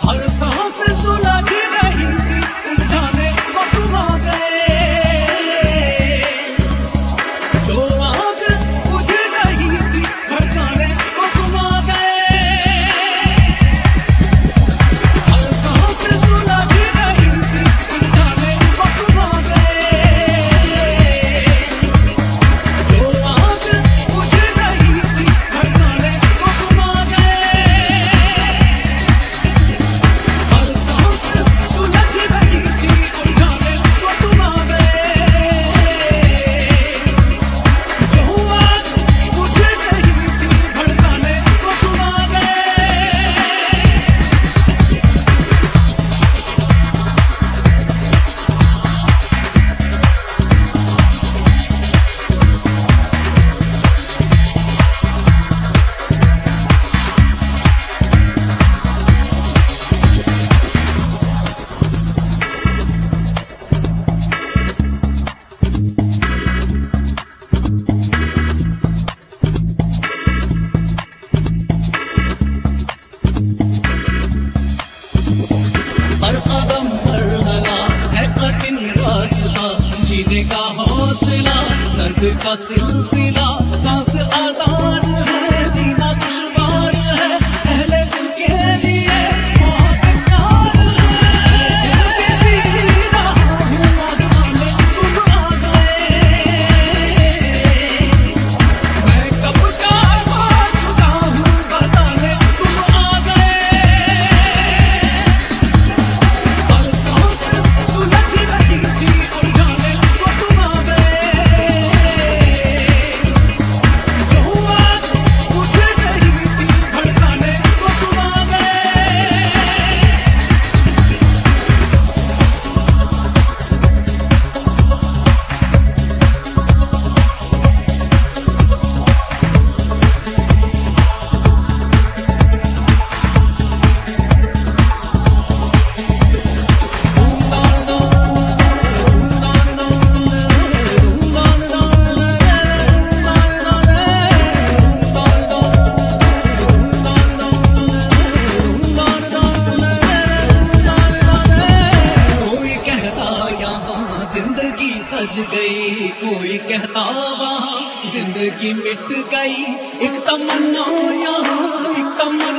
हर सांस सुलझ रही थी, उलझाने को तुम आ गए। जो आग बुझ रही थी, भड़काने को तुम आ गए। हर सांस सुलझ रही थी, उलझाने को तुम आ गए। जो आग बुझ रही थी, भड़काने को तुम आ गए। हर सांस सुलझ रही थी, उलझाने को तुम आ गए। जो आग बुझ रही थी, भड़काने को तुम आ हर कदम मरहला है कठिन रास्ता, जीने का हौसला, दर्द का सिलसिला, सांस आजाद है, जीना दुश्वार है, पहले दिल के लिए बहुत प्यार है। दिल के जी रहा हूँ, आसमाने तुम आ गए। मैं कब का मान चुका हूँ, बताने तुम आ गए। हर सांस सुलझ रही थी, उलझाने को तुम आ गए। जो आग बुझ रही थी, भड़काने को तुम आ कोई कहता यहाँ जिंदगी सज गई, कोई कहता वहाँ जिंदगी मिट गई। एक तमन्ना यहाँ, एक तमन्ना